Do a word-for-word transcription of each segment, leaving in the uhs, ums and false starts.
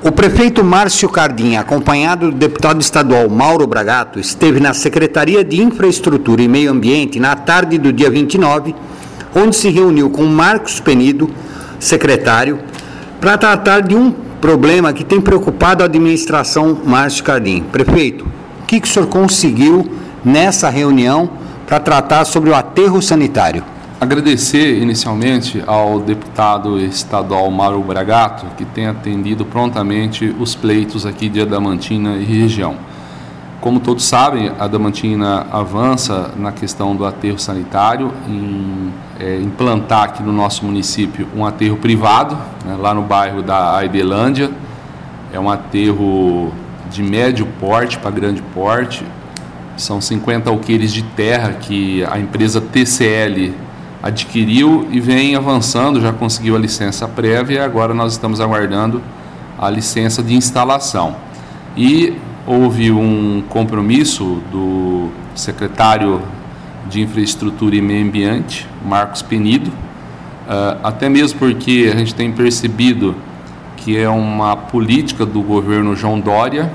O prefeito Márcio Cardim, acompanhado do deputado estadual Mauro Bragato, esteve na Secretaria de Infraestrutura e Meio Ambiente na tarde do dia vinte e nove, onde se reuniu com Marcos Penido, secretário, para tratar de um problema que tem preocupado a administração Márcio Cardim. Prefeito, o que, que o senhor conseguiu nessa reunião para tratar sobre o aterro sanitário? Agradecer inicialmente ao deputado estadual Mauro Bragato, que tem atendido prontamente os pleitos aqui de Adamantina e região. Como todos sabem, a Adamantina avança na questão do aterro sanitário, em é, implantar aqui no nosso município um aterro privado, né, lá no bairro da Aidelândia. É um aterro de médio porte para grande porte, são cinquenta alqueires de terra que a empresa T C L adquiriu e vem avançando, já conseguiu a licença prévia e agora nós estamos aguardando a licença de instalação. E houve um compromisso do secretário de Infraestrutura e Meio Ambiente, Marcos Penido, uh, até mesmo porque a gente tem percebido que é uma política do governo João Dória,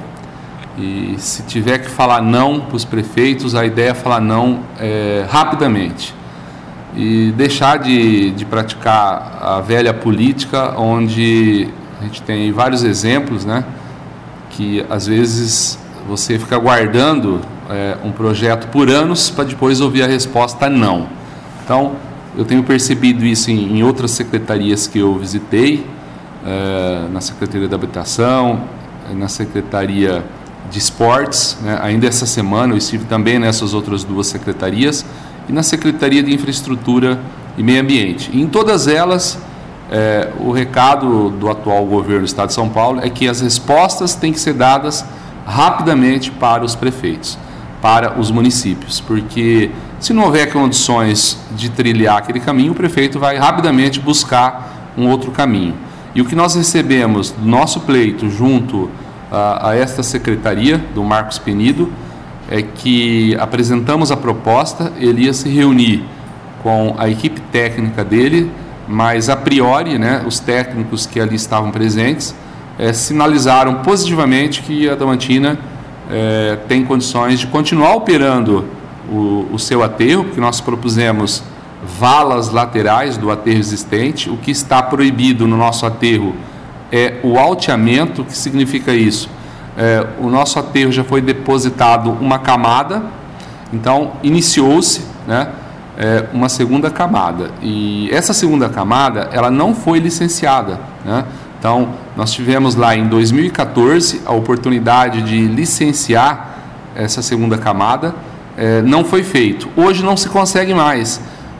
e se tiver que falar não para os prefeitos, a ideia é falar não é, rapidamente. E deixar de, de praticar a velha política, onde a gente tem vários exemplos, né, que às vezes você fica aguardando é, um projeto por anos para depois ouvir a resposta não. Então, eu tenho percebido isso em, em outras secretarias que eu visitei, é, na Secretaria da Habitação, na Secretaria de Esportes, né, ainda essa semana eu estive também nessas outras duas secretarias, e na Secretaria de Infraestrutura e Meio Ambiente. E em todas elas, é, o recado do atual governo do Estado de São Paulo é que as respostas têm que ser dadas rapidamente para os prefeitos, para os municípios, porque se não houver condições de trilhar aquele caminho, o prefeito vai rapidamente buscar um outro caminho. E o que nós recebemos do nosso pleito junto a, a esta secretaria, do Marcos Penido, é que apresentamos a proposta, ele ia se reunir com a equipe técnica dele, mas a priori, né, os técnicos que ali estavam presentes é, sinalizaram positivamente que a Adamantina é, tem condições de continuar operando o, o seu aterro, porque nós propusemos valas laterais do aterro existente. O que está proibido no nosso aterro é o alteamento. O que significa isso? É, o nosso aterro já foi depositado uma camada, então iniciou-se, né, é, uma segunda camada, e essa segunda camada ela não foi licenciada, né? Então nós tivemos lá em dois mil e quatorze a oportunidade de licenciar essa segunda camada, é, não foi feito. Hoje não se consegue mais,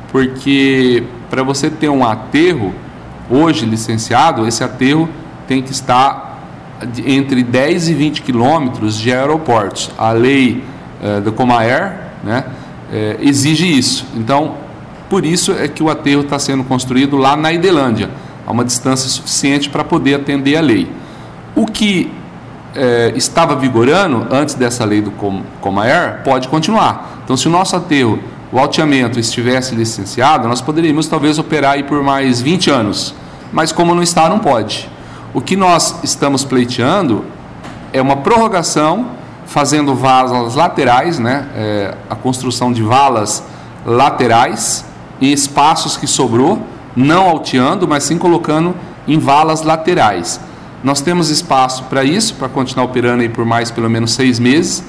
porque para você ter um aterro hoje licenciado, esse aterro tem que estar entre dez e vinte quilômetros de aeroportos. A lei eh, do Comaer, né, eh, exige isso. Então, por isso é que o aterro está sendo construído lá na Aidelândia, a uma distância suficiente para poder atender a lei. O que eh, estava vigorando antes dessa lei do Com- Comaer pode continuar. Então, se o nosso aterro, o alteamento, estivesse licenciado, nós poderíamos talvez operar aí por mais vinte anos, mas como não está, não pode. O que nós estamos pleiteando é uma prorrogação, fazendo valas laterais, né, é, a construção de valas laterais em espaços que sobrou, não alteando, mas sim colocando em valas laterais. Nós temos espaço para isso, para continuar operando aí por mais pelo menos seis meses,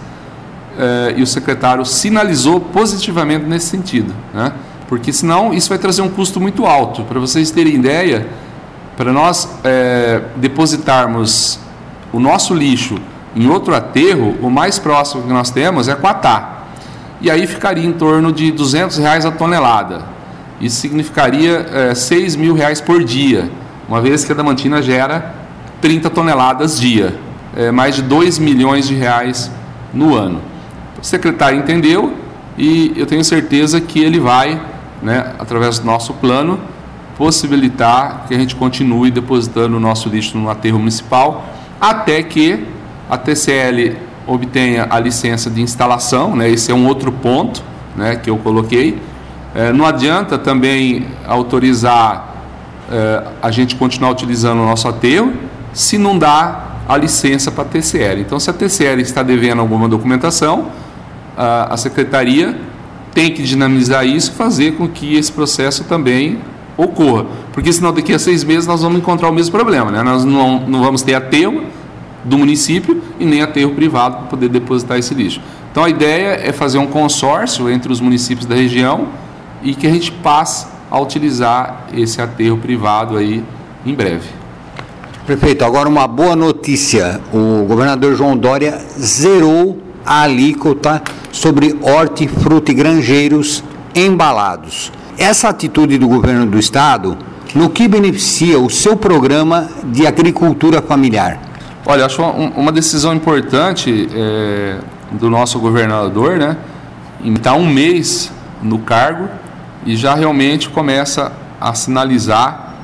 é, e o secretário sinalizou positivamente nesse sentido, né, porque senão isso vai trazer um custo muito alto. Para vocês terem ideia, para nós é, depositarmos o nosso lixo em outro aterro, o mais próximo que nós temos é Quatá. E aí ficaria em torno de duzentos reais a tonelada. Isso significaria é, seis mil reais por dia, uma vez que a Adamantina gera trinta toneladas dia, é, mais de dois milhões de reais no ano. O secretário entendeu e eu tenho certeza que ele vai, né, através do nosso plano, possibilitar que a gente continue depositando o nosso lixo no aterro municipal, até que a T C L obtenha a licença de instalação, né? Esse é um outro ponto, né, que eu coloquei. É, não adianta também autorizar é, a gente continuar utilizando o nosso aterro se não dá a licença para a T C L. Então, se a T C L está devendo alguma documentação, a, a Secretaria tem que dinamizar isso e fazer com que esse processo também ocorra. Porque senão daqui a seis meses nós vamos encontrar o mesmo problema, né? Nós não, não vamos ter aterro do município e nem aterro privado para poder depositar esse lixo. Então a ideia é fazer um consórcio entre os municípios da região e que a gente passe a utilizar esse aterro privado aí em breve. Prefeito, agora uma boa notícia. O governador João Dória zerou a alíquota sobre hortifruti e granjeiros embalados. Essa atitude do governo do estado, no que beneficia o seu programa de agricultura familiar? Olha, acho uma, uma decisão importante é, do nosso governador, né? Está um mês no cargo e já realmente começa a sinalizar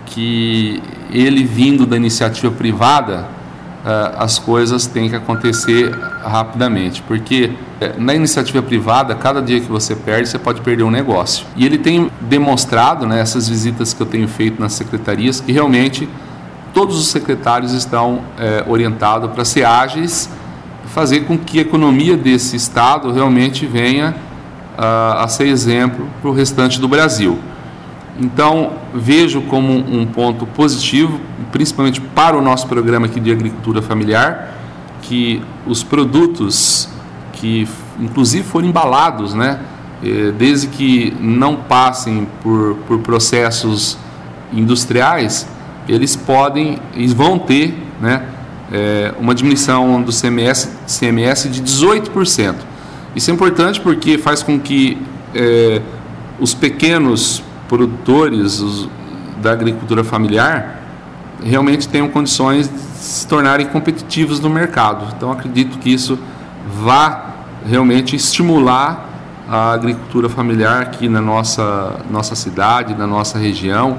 que ele vindo da iniciativa privada, uh, as coisas têm que acontecer rapidamente, porque uh, na iniciativa privada, cada dia que você perde, você pode perder um negócio. E ele tem demonstrado, né, essas visitas que eu tenho feito nas secretarias, que realmente todos os secretários estão uh, orientados para ser ágeis, fazer com que a economia desse estado realmente venha uh, a ser exemplo para o restante do Brasil. Então, vejo como um ponto positivo, principalmente para o nosso programa aqui de agricultura familiar, que os produtos que, inclusive, foram embalados, né, desde que não passem por, por processos industriais, eles podem, eles vão ter, né, uma diminuição do C M S, C M S de dezoito por cento. Isso é importante porque faz com que é, os pequenos produtores os, da agricultura familiar realmente tenham condições de se tornarem competitivos no mercado. Então, acredito que isso vá realmente estimular a agricultura familiar aqui na nossa, nossa cidade, na nossa região.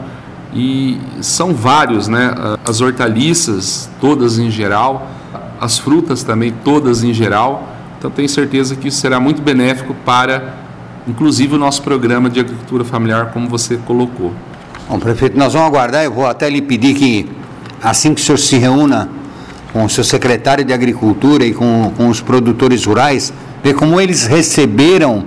E são vários, né? As hortaliças, todas em geral, as frutas também, todas em geral. Então, tenho certeza que isso será muito benéfico para, inclusive, o nosso programa de agricultura familiar, como você colocou. Bom, prefeito, nós vamos aguardar. Eu vou até lhe pedir que, assim que o senhor se reúna com o seu secretário de Agricultura e com, com os produtores rurais, ver como eles receberam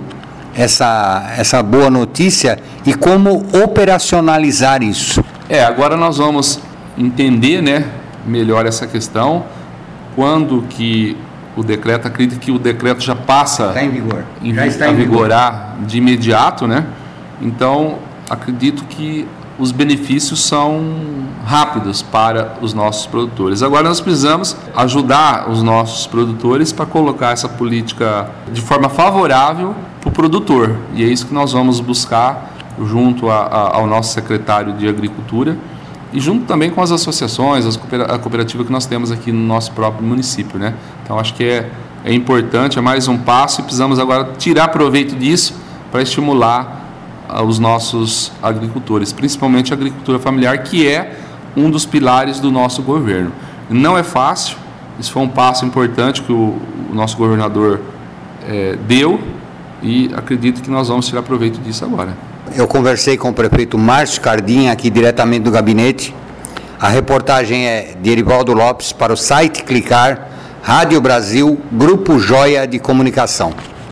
essa, essa boa notícia e como operacionalizar isso. É, agora nós vamos entender, né, melhor essa questão, quando que o decreto, acredito que o decreto já passa está em vigor. Em, já está a em vigorar vigor. De imediato, né? Então, acredito que os benefícios são rápidos para os nossos produtores. Agora nós precisamos ajudar os nossos produtores para colocar essa política de forma favorável para o produtor. E é isso que nós vamos buscar junto a, a, ao nosso secretário de Agricultura e junto também com as associações, as coopera- a cooperativa que nós temos aqui no nosso próprio município, né? Então acho que é, é importante, é mais um passo e precisamos agora tirar proveito disso para estimular os nossos agricultores, principalmente a agricultura familiar, que é um dos pilares do nosso governo. Não é fácil, isso foi um passo importante que o, o nosso governador é, deu e acredito que nós vamos tirar proveito disso agora. Eu conversei com o prefeito Márcio Cardinha, aqui diretamente do gabinete. A reportagem é de Erivaldo Lopes para o site Clicar, Rádio Brasil, Grupo Joia de Comunicação.